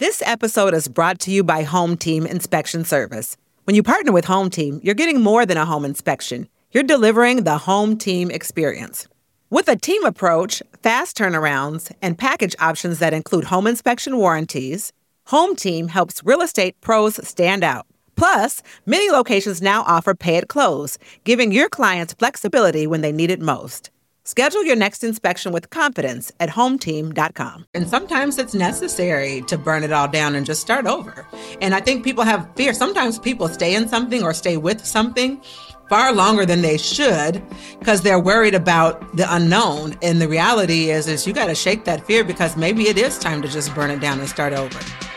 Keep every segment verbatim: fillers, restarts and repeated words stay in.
This episode is brought to you by Home Team Inspection Service. When you partner with Home Team, you're getting more than a home inspection. You're delivering the Home Team experience. With a team approach, fast turnarounds, and package options that include home inspection warranties, Home Team helps real estate pros stand out. Plus, many locations now offer pay at close, giving your clients flexibility when they need it most. Schedule your next inspection with confidence at home team dot com. And sometimes it's necessary to burn it all down and just start over. And I think people have fear. Sometimes people stay in something or stay with something far longer than they should because they're worried about the unknown. And the reality is, is you got to shake that fear because maybe it is time to just burn it down and start over.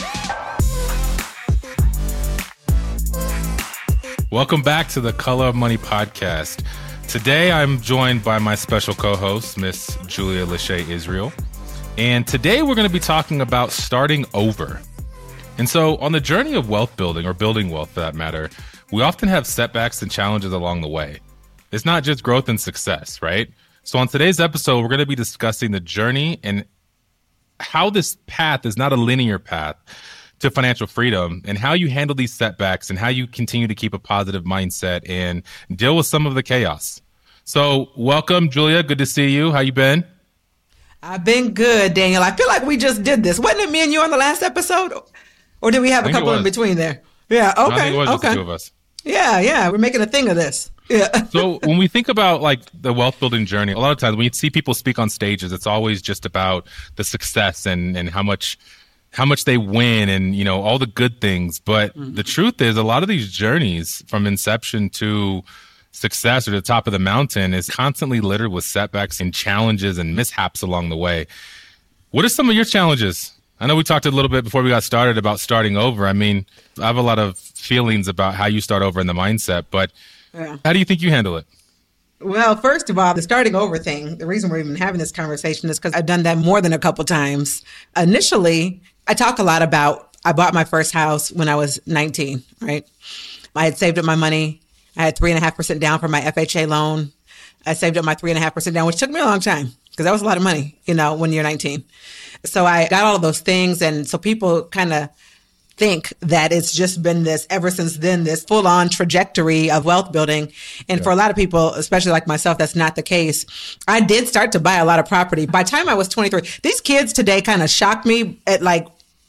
Welcome back to the Color of Money podcast. Today, I'm joined by my special co-host, Miss Julia Lachey Israel. And today, we're going to be talking about starting over. And so, on the journey of wealth building, or building wealth for that matter, we often have setbacks and challenges along the way. It's not just growth and success, right? So, on today's episode, we're going to be discussing the journey and how this path is not a linear path to financial freedom, and how you handle these setbacks and how you continue to keep a positive mindset and deal with some of the chaos. So welcome, Julia. Good to see you. How you been? I've been good, Daniel. I feel like we just did this. Wasn't it me and you on the last episode? Or did we have a couple in between there? Yeah. Okay. No, I think it was okay. just the two of us. Yeah. Yeah. We're making a thing of this. Yeah. So when we think about like the wealth building journey, a lot of times when you see people speak on stages, it's always just about the success and, and how much how much they win and, you know, all the good things. But mm-hmm. the truth is a lot of these journeys from inception to success or to the top of the mountain is constantly littered with setbacks and challenges and mishaps along the way. What are some of your challenges? I know we talked a little bit before we got started about starting over. I mean, I have a lot of feelings about how you start over in the mindset, but yeah. How do you think you handle it? Well, first of all, the starting over thing, the reason we're even having this conversation is because I've done that more than a couple times. Initially, I talk a lot about, I bought my first house when I was nineteen, right? I had saved up my money. I had three and a half percent down for my F H A loan. I saved up my three and a half percent down, which took me a long time because that was a lot of money, you know, when you're nineteen. So I got all of those things. And so people kind of think that it's just been this, ever since then, this full on trajectory of wealth building. And yeah. For a lot of people, especially like myself, that's not the case. I did start to buy a lot of property. By the time I was twenty-three, these kids today kind of shocked me at like,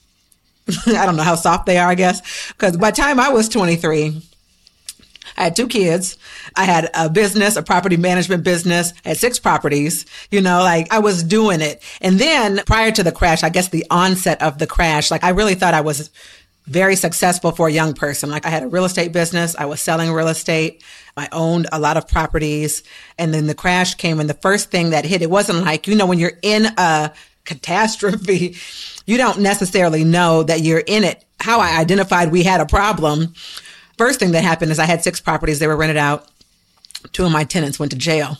I don't know how soft they are, I guess. Because by the time I was twenty-three, I had two kids. I had a business, a property management business. I had six properties, you know, like I was doing it. And then prior to the crash, I guess the onset of the crash, like I really thought I was very successful for a young person. Like I had a real estate business. I was selling real estate. I owned a lot of properties. And then the crash came, and the first thing that hit, it wasn't like, you know, when you're in a catastrophe, you don't necessarily know that you're in it. How I identified we had a problem. First thing that happened is I had six properties. They were rented out. Two of my tenants went to jail.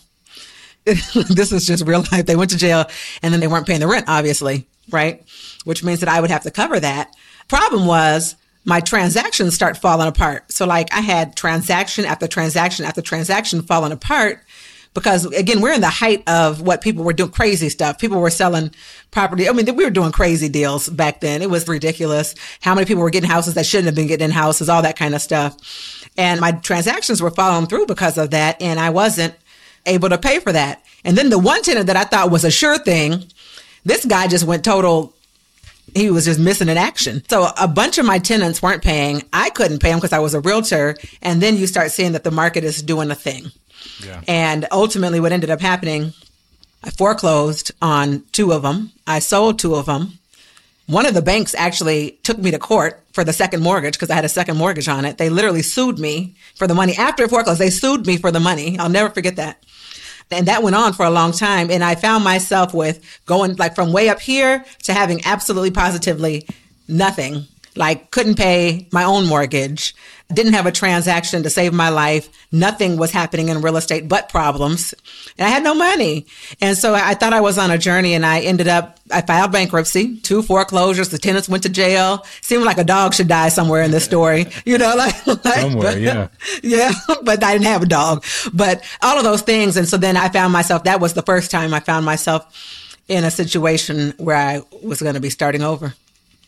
This is just real life. They went to jail, and then they weren't paying the rent, obviously, right? Which means that I would have to cover that. Problem was my transactions start falling apart. So like I had transaction after transaction after transaction falling apart because, again, we're in the height of what people were doing, crazy stuff. People were selling property. I mean, we were doing crazy deals back then. It was ridiculous. How many people were getting houses that shouldn't have been getting houses, all that kind of stuff. And my transactions were falling through because of that. And I wasn't able to pay for that. And then the one tenant that I thought was a sure thing, this guy just went total, he was just missing in action. So a bunch of my tenants weren't paying. I couldn't pay them because I was a realtor. And then you start seeing that the market is doing a thing. Yeah. And ultimately what ended up happening, I foreclosed on two of them. I sold two of them. One of the banks actually took me to court for the second mortgage because I had a second mortgage on it. They literally sued me for the money. After foreclosed, they sued me for the money. I'll never forget that. And that went on for a long time. And I found myself with going like from way up here to having absolutely positively nothing. Like couldn't pay my own mortgage, didn't have a transaction to save my life. Nothing was happening in real estate but problems. And I had no money. And so I thought I was on a journey, and I ended up, I filed bankruptcy, two foreclosures. The tenants went to jail. Seemed like a dog should die somewhere in this story, you know, like, like somewhere, but, yeah. Yeah. But I didn't have a dog, but all of those things. And so then I found myself, that was the first time I found myself in a situation where I was going to be starting over.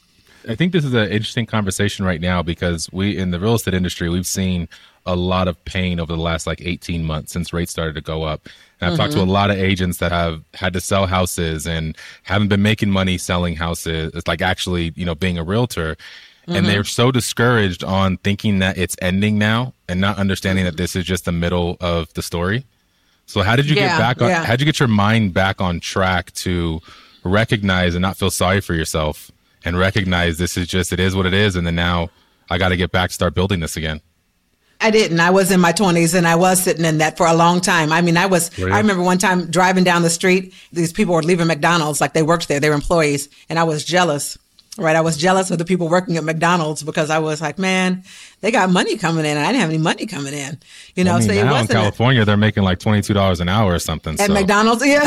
I think this is an interesting conversation right now because we, in the real estate industry, we've seen a lot of pain over the last like eighteen months since rates started to go up. And I've mm-hmm. talked to a lot of agents that have had to sell houses and haven't been making money selling houses. It's like actually, you know, being a realtor. Mm-hmm. And they're so discouraged on thinking that it's ending now and not understanding mm-hmm. that this is just the middle of the story. So how did you yeah, get back on, yeah. how did you get your mind back on track to recognize and not feel sorry for yourself and recognize this is just, it is what it is. And then now I got to get back, start building this again. I didn't. I was in my twenties and I was sitting in that for a long time. I mean, I was, really? I remember one time driving down the street, these people were leaving McDonald's, like they worked there, they were employees. And I was jealous, right? I was jealous of the people working at McDonald's because I was like, man, they got money coming in and I didn't have any money coming in. You know, I mean, so it now wasn't in California, a, they're making like twenty-two dollars an hour or something. At so. McDonald's, yeah.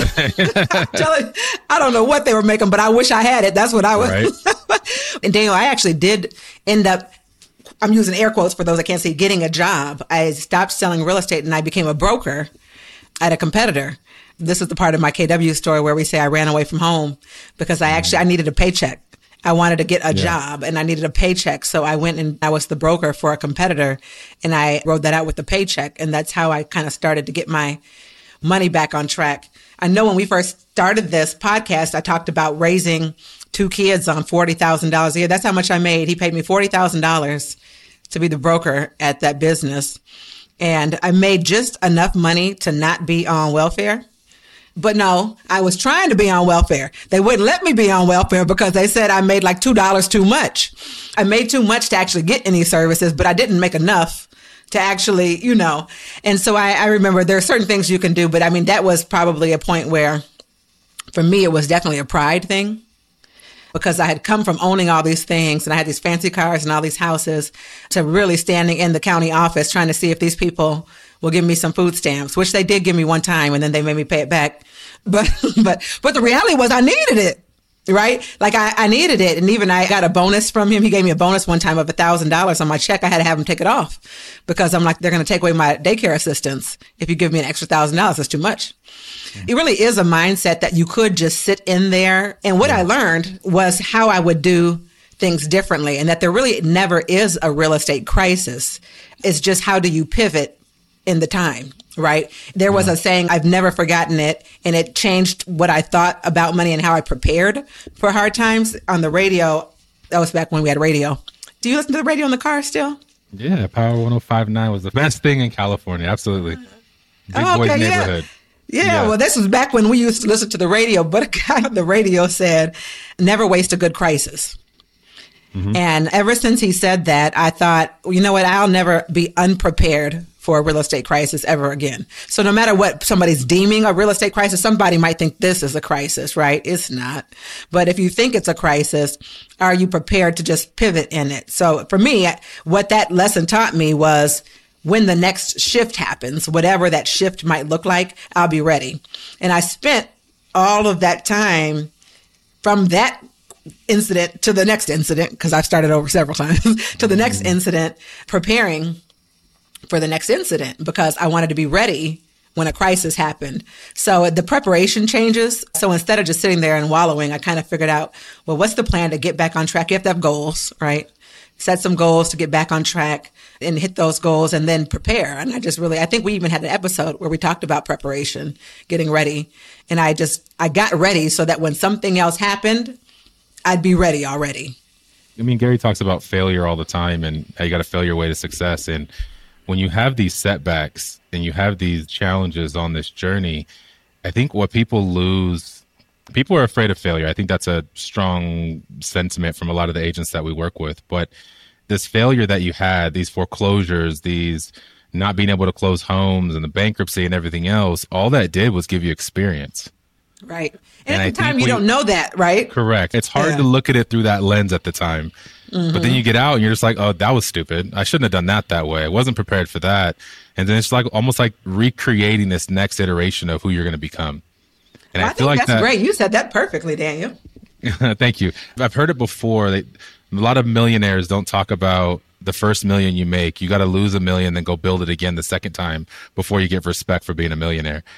I don't know what they were making, but I wish I had it. That's what I was. Right. And Daniel, I actually did end up, I'm using air quotes for those that can't see, getting a job. I stopped selling real estate and I became a broker at a competitor. This is the part of my K W story where we say I ran away from home because I actually, I needed a paycheck. I wanted to get a yeah. job and I needed a paycheck. So I went and I was the broker for a competitor and I wrote that out with the paycheck. And that's how I kind of started to get my money back on track. I know when we first started this podcast, I talked about raising two kids on forty thousand dollars a year. That's how much I made. He paid me forty thousand dollars to be the broker at that business. And I made just enough money to not be on welfare. But no, I was trying to be on welfare. They wouldn't let me be on welfare because they said I made like two dollars too much. I made too much to actually get any services, but I didn't make enough to actually, you know. And so I, I remember there are certain things you can do, but I mean, that was probably a point where for me, it was definitely a pride thing because I had come from owning all these things and I had these fancy cars and all these houses to really standing in the county office trying to see if these people will give me some food stamps, which they did give me one time and then they made me pay it back. But, but, but the reality was I needed it, right? Like I, I needed it. And even I got a bonus from him. He gave me a bonus one time of a thousand dollars on my check. I had to have him take it off because I'm like, they're going to take away my daycare assistance. If you give me an extra thousand dollars, that's too much. Yeah. It really is a mindset that you could just sit in there. And what yeah. I learned was how I would do things differently and that there really never is a real estate crisis. It's just how do you pivot in the time, right? There was yeah. a saying, I've never forgotten it, and it changed what I thought about money and how I prepared for hard times on the radio. That was back when we had radio. Do you listen to the radio in the car still? Yeah, Power one oh five point nine was the best thing in California. Absolutely. Big oh, okay, boys yeah. neighborhood. Yeah, yeah, well, this was back when we used to listen to the radio, but a guy on the radio said, never waste a good crisis. Mm-hmm. And ever since he said that, I thought, you know what, I'll never be unprepared for a real estate crisis ever again. So no matter what somebody's deeming a real estate crisis, somebody might think this is a crisis, right? It's not. But if you think it's a crisis, are you prepared to just pivot in it? So for me, what that lesson taught me was when the next shift happens, whatever that shift might look like, I'll be ready. And I spent all of that time from that incident to the next incident, because I've started over several times, to the next incident, preparing for the next incident because I wanted to be ready when a crisis happened. So the preparation changes. So instead of just sitting there and wallowing, I kind of figured out, well, what's the plan to get back on track? You have to have goals, right? Set some goals to get back on track and hit those goals and then prepare. And I just really, I think we even had an episode where we talked about preparation, getting ready. And I just, I got ready so that when something else happened, I'd be ready already. I mean, Gary talks about failure all the time and how you got to fail your way to success. And when you have these setbacks and you have these challenges on this journey, I think what people lose, people are afraid of failure. I think that's a strong sentiment from a lot of the agents that we work with. But this failure that you had, these foreclosures, these not being able to close homes and the bankruptcy and everything else, all that did was give you experience. Right. And, and at the time, you we, don't know that, right? Correct. It's hard yeah. to look at it through that lens at the time. Mm-hmm. But then you get out and you're just like, oh, that was stupid. I shouldn't have done that that way. I wasn't prepared for that. And then it's like almost like recreating this next iteration of who you're going to become. And well, I, I feel think like that's that, great. You said that perfectly, Daniel. Thank you. I've heard it before. They, a lot of millionaires don't talk about the first million you make. You got to lose a million, then go build it again the second time before you get respect for being a millionaire.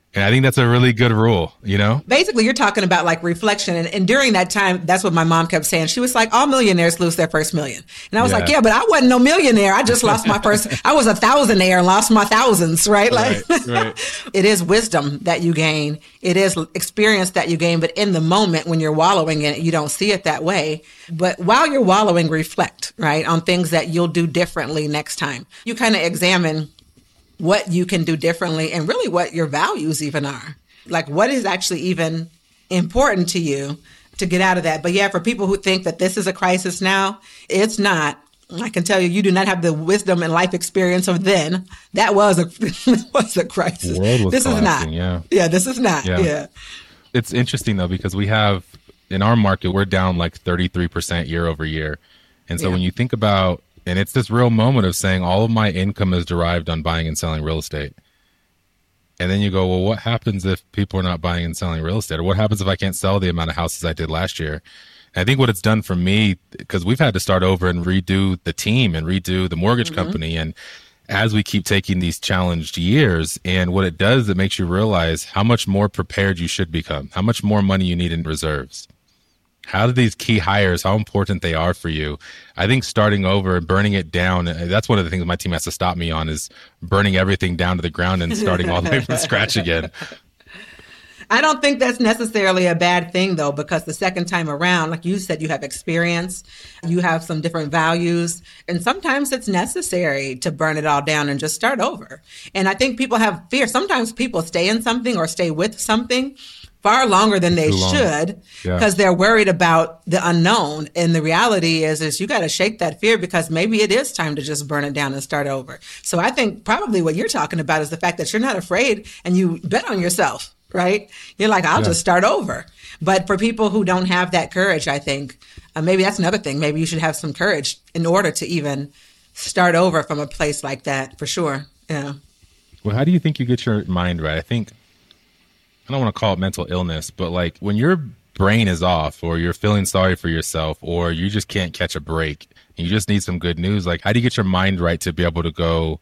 And I think that's a really good rule, you know? Basically, you're talking about like reflection. And, and during that time, that's what my mom kept saying. She was like, all millionaires lose their first million. And I was Yeah. like, yeah, but I wasn't no millionaire. I just lost my first, I was a thousandaire and lost my thousands, right? Like, Right, right. it is wisdom that you gain. It is experience that you gain. But in the moment when you're wallowing in it, you don't see it that way. But while you're wallowing, reflect, right, on things that you'll do differently next time. You kind of examine what you can do differently and really what your values even are. Like what is actually even important to you to get out of that. But yeah, for people who think that this is a crisis now, it's not. I can tell you, you do not have the wisdom and life experience of then. That was a was a crisis. The world was this is not. Yeah. Yeah, this is not. Yeah. Yeah. It's interesting though, because we have in our market, we're down like thirty-three percent year over year. And so Yeah. when you think about, and it's this real moment of saying all of my income is derived on buying and selling real estate. And then you go, well, what happens if people are not buying and selling real estate? Or what happens if I can't sell the amount of houses I did last year? And I think what it's done for me, because we've had to start over and redo the team and redo the mortgage Mm-hmm. company. And as we keep taking these challenged years, and what it does, it makes you realize how much more prepared you should become, how much more money you need in reserves. How do these key hires, how important they are for you? I think starting over and burning it down, that's one of the things my team has to stop me on, is burning everything down to the ground and starting all the way from scratch again. I don't think that's necessarily a bad thing, though, because the second time around, like you said, you have experience, you have some different values, and sometimes it's necessary to burn it all down and just start over. And I think people have fear. Sometimes people stay in something or stay with something far longer than they Too long. should Yeah. because they're worried about the unknown. And the reality is, is you got to shake that fear because maybe it is time to just burn it down and start over. So I think probably what you're talking about is the fact that you're not afraid and you bet on yourself, right? You're like, I'll Yeah. just start over. But for people who don't have that courage, I think uh, maybe that's another thing. Maybe you should have some courage in order to even start over from a place like that, for sure. Yeah. Well, how do you think you get your mind right? I think, I don't want to call it mental illness, but like when your brain is off or you're feeling sorry for yourself or you just can't catch a break and you just need some good news, like how do you get your mind right to be able to go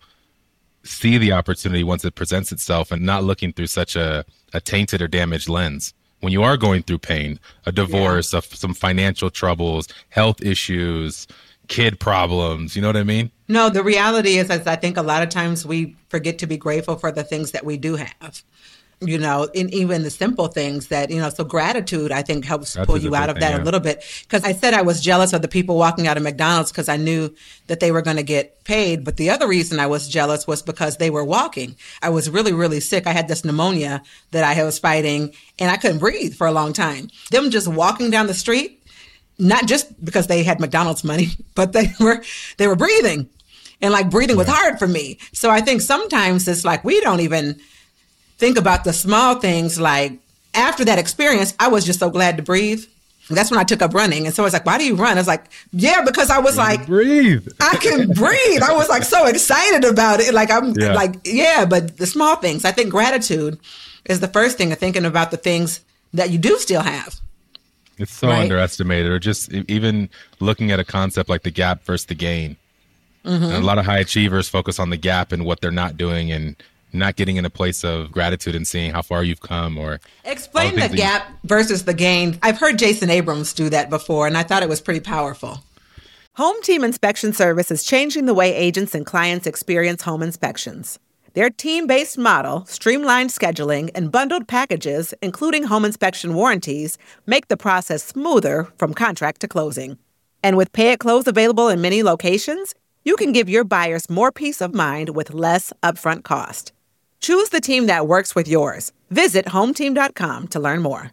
see the opportunity once it presents itself and not looking through such a, a tainted or damaged lens? When you are going through pain, a divorce, yeah. of some financial troubles, health issues, kid problems, you know what I mean? No, the reality is, is I think a lot of times we forget to be grateful for the things that we do have. You know, in even the simple things that, you know, so gratitude, I think, helps Gratitude's pull you a out big of thing, that yeah. a little bit. Because I said I was jealous of the people walking out of McDonald's because I knew that they were going to get paid. But the other reason I was jealous was because they were walking. I was really, really sick. I had this pneumonia that I was fighting and I couldn't breathe for a long time. Them just walking down the street, not just because they had McDonald's money, but they were they were breathing. And like breathing was hard for me. So I think sometimes it's like we don't even think about the small things. Like after that experience, I was just so glad to breathe. That's when I took up running. And so I was like, why do you run? I was like, yeah, because I was like, breathe. I can breathe. I was like so excited about it. Like I'm Yeah. like, yeah, but the small things, I think gratitude is the first thing of thinking about the things that you do still have. It's so Right. underestimated, or just e- even looking at a concept like the gap versus the gain. Mm-hmm. And a lot of high achievers focus on the gap and what they're not doing and not getting in a place of gratitude and seeing how far you've come. Or Explain all the things that you- gap versus the gain. I've heard Jason Abrams do that before, and I thought it was pretty powerful. Home Team Inspection Service is changing the way agents and clients experience home inspections. Their team-based model, streamlined scheduling, and bundled packages, including home inspection warranties, make the process smoother from contract to closing. And with Pay at Close available in many locations, you can give your buyers more peace of mind with less upfront cost. Choose the team that works with yours. Visit home team dot com to learn more.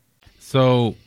So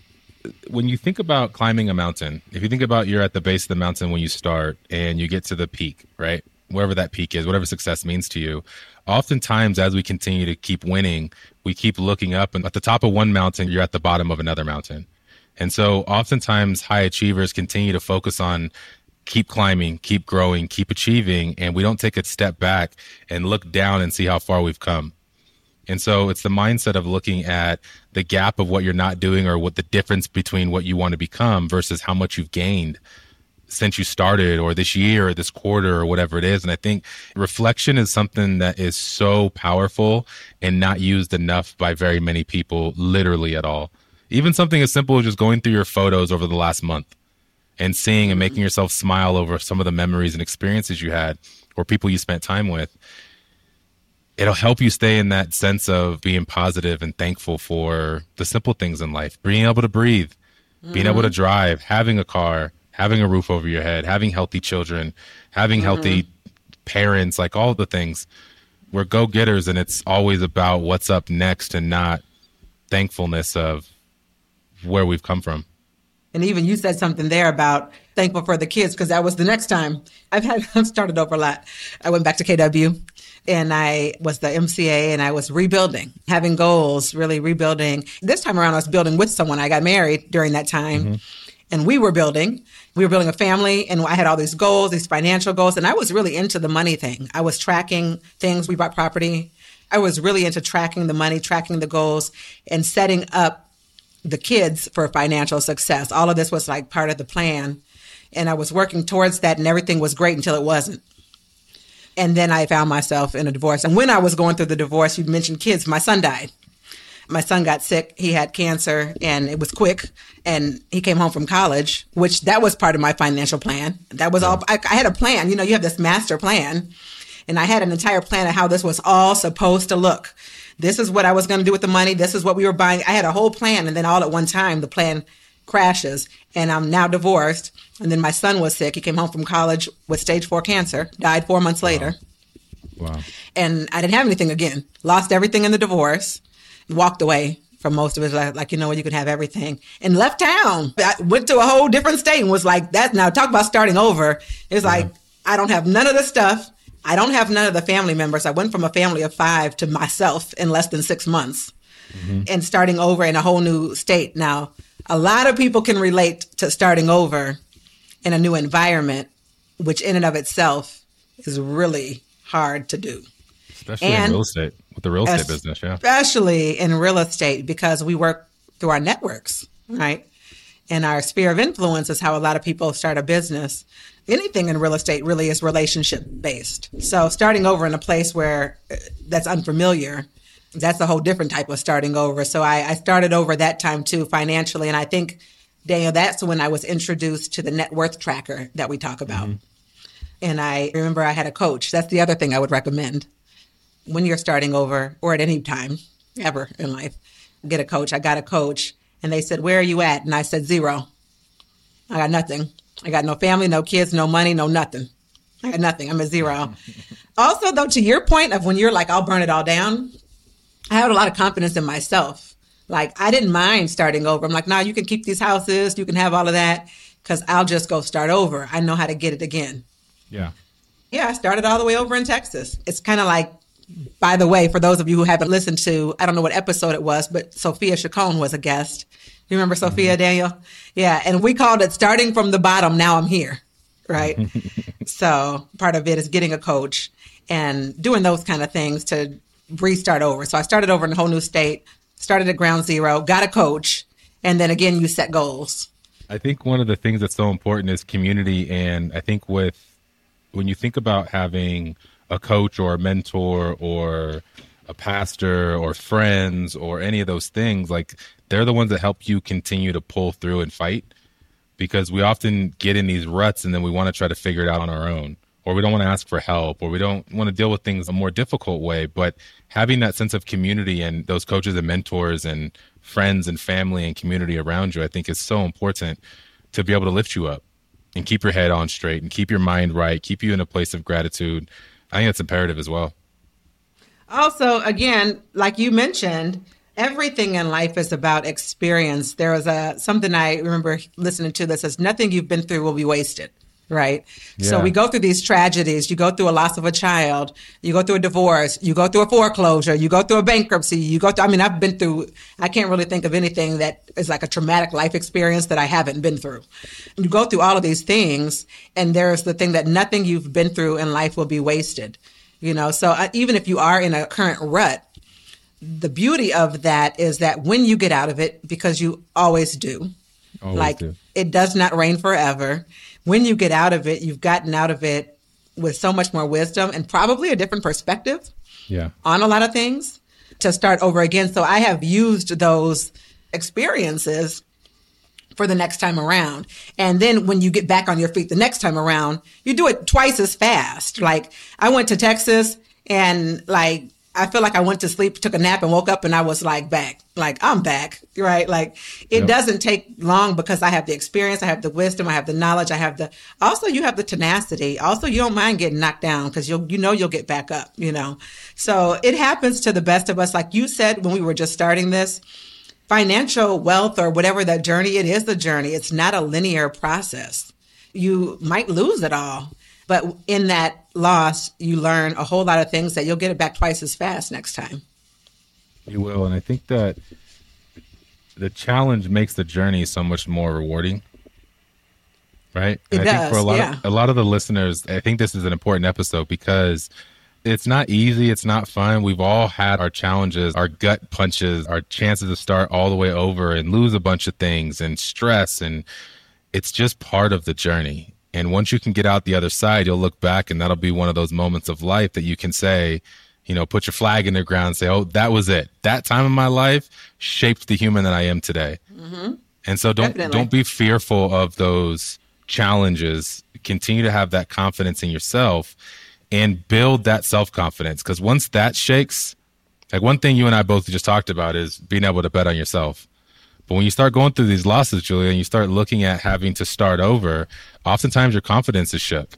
when you think about climbing a mountain, if you think about you're at the base of the mountain when you start and you get to the peak, right? Wherever that peak is, whatever success means to you, oftentimes as we continue to keep winning, we keep looking up, and at the top of one mountain, you're at the bottom of another mountain. And so oftentimes high achievers continue to focus on keep climbing, keep growing, keep achieving, and we don't take a step back and look down and see how far we've come. And so it's the mindset of looking at the gap of what you're not doing or what the difference between what you want to become versus how much you've gained since you started, or this year or this quarter or whatever it is. And I think reflection is something that is so powerful and not used enough by very many people, literally at all. Even something as simple as just going through your photos over the last month and seeing and making yourself smile over some of the memories and experiences you had or people you spent time with. It'll help you stay in that sense of being positive and thankful for the simple things in life, being able to breathe, mm-hmm. being able to drive, having a car, having a roof over your head, having healthy children, having mm-hmm. healthy parents, like all the things. We're go-getters, and it's always about what's up next and not thankfulness of where we've come from. And even you said something there about thankful for the kids, because that was the next time. I've had I've started over a lot. I went back to K W, and I was the M C A, and I was rebuilding, having goals, really rebuilding. This time around, I was building with someone. I got married during that time, mm-hmm. and we were building. We were building a family, and I had all these goals, these financial goals, and I was really into the money thing. I was tracking things. We bought property. I was really into tracking the money, tracking the goals, and setting up the kids for financial success. All of this was like part of the plan. And I was working towards that, and everything was great until it wasn't. And then I found myself in a divorce. And when I was going through the divorce, you mentioned kids, my son died. My son got sick. He had cancer, and it was quick. And he came home from college, which that was part of my financial plan. That was all, I, I had a plan. You know, you have this master plan. And I had an entire plan of how this was all supposed to look. This is what I was going to do with the money. This is what we were buying. I had a whole plan. And then all at one time, the plan crashes. And I'm now divorced. And then my son was sick. He came home from college with stage four cancer, died four months later. Wow. Wow. And I didn't have anything again. Lost everything in the divorce. Walked away from most of it. Like, like, you know, you can have everything. And left town. I went to a whole different state and was like, that. Now talk about starting over. It's yeah. like, I don't have none of the stuff. I don't have none of the family members. I went from a family of five to myself in less than six months mm-hmm. and starting over in a whole new state. Now, a lot of people can relate to starting over in a new environment, which in and of itself is really hard to do. Especially and in real estate, with the real estate business, yeah. Especially in real estate, because we work through our networks, right? And our sphere of influence is how a lot of people start a business. Anything in real estate really is relationship based. So starting over in a place where that's unfamiliar, that's a whole different type of starting over. So I, I started over that time too, financially. And I think, Daniel, that's when I was introduced to the net worth tracker that we talk about. Mm-hmm. And I remember I had a coach. That's the other thing I would recommend when you're starting over, or at any time ever in life. Get a coach. I got a coach, and they said, "Where are you at?" And I said, zero. I got nothing. I got no family, no kids, no money, no nothing. I got nothing. I'm at zero. Also, though, to your point of when you're like, I'll burn it all down, I had a lot of confidence in myself. Like, I didn't mind starting over. I'm like, no, nah, you can keep these houses. You can have all of that, because I'll just go start over. I know how to get it again. Yeah. Yeah, I started all the way over in Texas. It's kind of like, by the way, for those of you who haven't listened to, I don't know what episode it was, but Sophia Chacon was a guest. You remember Sophia, mm-hmm. Daniel? Yeah. And we called it Starting from the Bottom, Now I'm Here. Right. So part of it is getting a coach and doing those kind of things to restart over. So I started over in a whole new state, started at ground zero, got a coach. And then again, you set goals. I think one of the things that's so important is community. And I think with, when you think about having a coach or a mentor or a pastor or friends or any of those things, like, they're the ones that help you continue to pull through and fight, because we often get in these ruts and then we want to try to figure it out on our own, or we don't want to ask for help, or we don't want to deal with things a more difficult way. But having that sense of community and those coaches and mentors and friends and family and community around you, I think is so important to be able to lift you up and keep your head on straight and keep your mind right, keep you in a place of gratitude. I think it's imperative as well. Also, again, like you mentioned, everything in life is about experience. There was a something I remember listening to that says, nothing you've been through will be wasted, right? Yeah. So we go through these tragedies. You go through a loss of a child. You go through a divorce. You go through a foreclosure. You go through a bankruptcy. You go through, I mean, I've been through, I can't really think of anything that is like a traumatic life experience that I haven't been through. You go through all of these things, and there's the thing that nothing you've been through in life will be wasted. You know, so uh, even if you are in a current rut, the beauty of that is that when you get out of it, because you always do, always like do. It does not rain forever. when you get out of it, you've gotten out of it with so much more wisdom and probably a different perspective yeah. on a lot of things to start over again. So I have used those experiences for the next time around. And then when you get back on your feet the next time around, you do it twice as fast. Like I went to Texas and like, I feel like I went to sleep, took a nap and woke up and I was like back, like I'm back, right? Like it Yep. doesn't take long because I have the experience, I have the wisdom, I have the knowledge, I have the, also you have the tenacity. Also, you don't mind getting knocked down because you'll, you know, you'll get back up, you know? So it happens to the best of us. Like you said, when we were just starting this, financial wealth or whatever that journey, it is the journey. It's not a linear process. You might lose it all. But in that loss, you learn a whole lot of things that you'll get it back twice as fast next time. You will. And I think that the challenge makes the journey so much more rewarding. Right? It and I does, think for a lot yeah. of, a lot of the listeners, I think this is an important episode because it's not easy. It's not fun. We've all had our challenges, our gut punches, our chances to start all the way over and lose a bunch of things and stress. And it's just part of the journey. And once you can get out the other side, you'll look back and that'll be one of those moments of life that you can say, you know, put your flag in the ground and say, oh, that was it. That time in my life shaped the human that I am today. Mm-hmm. And so don't, Definitely. don't be fearful of those challenges. Continue to have that confidence in yourself and build that self-confidence. Because once that shakes, like one thing you and I both just talked about is being able to bet on yourself. But when you start going through these losses, Julia, and you start looking at having to start over, oftentimes your confidence is shook.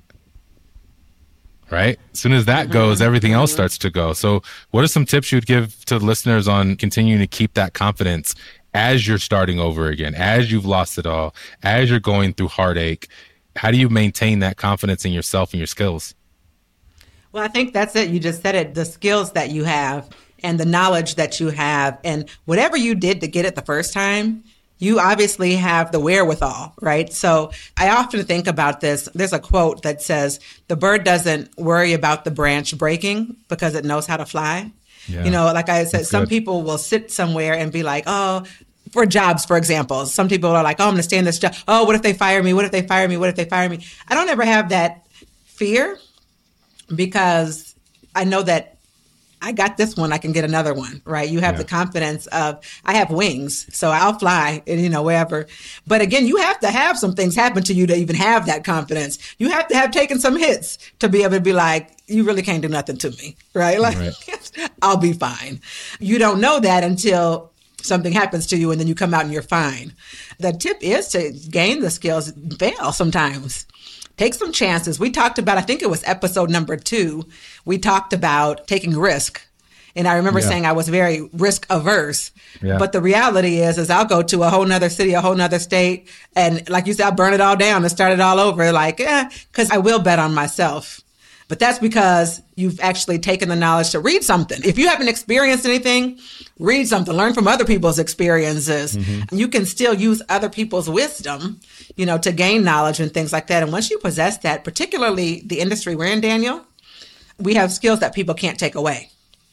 Right? As soon as that mm-hmm. goes, everything mm-hmm. else starts to go. So what are some tips you'd give to the listeners on continuing to keep that confidence as you're starting over again, as you've lost it all, as you're going through heartache? How do you maintain that confidence in yourself and your skills? Well, I think that's it. You just said it. The skills that you have and the knowledge that you have and whatever you did to get it the first time, you obviously have the wherewithal, right? So I often think about this. There's a quote that says, the bird doesn't worry about the branch breaking because it knows how to fly. Yeah. You know, like I said, that's some good. People will sit somewhere and be like, oh, for jobs, for example, some people are like, oh, I'm going to stay in this job. Oh, what if they fire me? What if they fire me? What if they fire me? I don't ever have that fear because I know that I got this one, I can get another one, right? You have yeah. the confidence of, I have wings, so I'll fly, and you know, wherever. But again, you have to have some things happen to you to even have that confidence. You have to have taken some hits to be able to be like, you really can't do nothing to me, right? Like, right. I'll be fine. You don't know that until something happens to you and then you come out and you're fine. The tip is to gain the skills, fail sometimes. Take some chances. We talked about, I think it was episode number two, we talked about taking risk. And I remember yeah. saying I was very risk averse. Yeah. But the reality is, is I'll go to a whole nother city, a whole nother state. And like you said, I'll burn it all down and start it all over. Like, eh, because I will bet on myself. But that's because you've actually taken the knowledge to read something. If you haven't experienced anything, read something, learn from other people's experiences. Mm-hmm. You can still use other people's wisdom, you know, to gain knowledge and things like that. And once you possess that, particularly the industry we're in, Daniel, we have skills that people can't take away.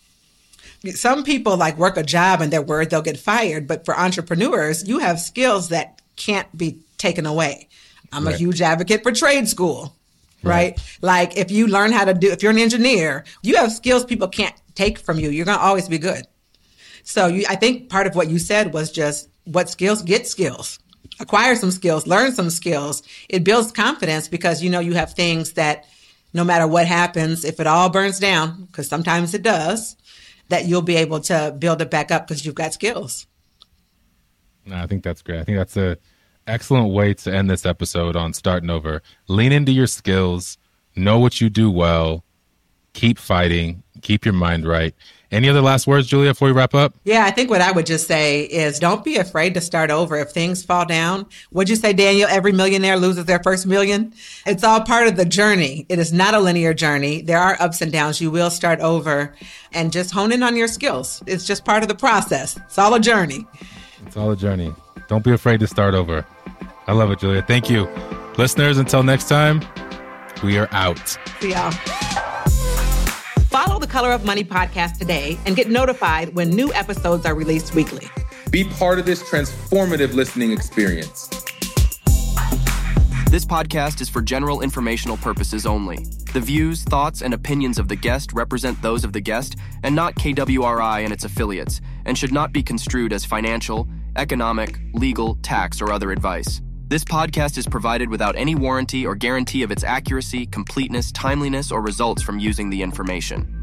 Some people like work a job and they're worried they'll get fired. But for entrepreneurs, you have skills that can't be taken away. I'm right. a huge advocate for trade school. Right. right? Like if you learn how to do, if you're an engineer, you have skills people can't take from you. You're going to always be good. So you, I think part of what you said was just what skills, get skills, acquire some skills, learn some skills. It builds confidence because, you know, you have things that no matter what happens, if it all burns down, because sometimes it does, that you'll be able to build it back up because you've got skills. No, I think that's great. I think that's a excellent way to end this episode on starting over. Lean into your skills, know what you do well, keep fighting, keep your mind right. Any other last words, Julia, before we wrap up? Yeah, I think what I would just say is don't be afraid to start over. If things fall down, would you say, Daniel, every millionaire loses their first million? It's all part of the journey. It is not a linear journey. There are ups and downs. You will start over and just hone in on your skills. It's just part of the process. It's all a journey. It's all a journey. Don't be afraid to start over. I love it, Julia. Thank you. Listeners, until next time, we are out. See y'all. Follow the Color of Money podcast today and get notified when new episodes are released weekly. Be part of this transformative listening experience. This podcast is for general informational purposes only. The views, thoughts, and opinions of the guest represent those of the guest and not K W R I and its affiliates, and should not be construed as financial, economic, legal, tax, or other advice. This podcast is provided without any warranty or guarantee of its accuracy, completeness, timeliness, or results from using the information.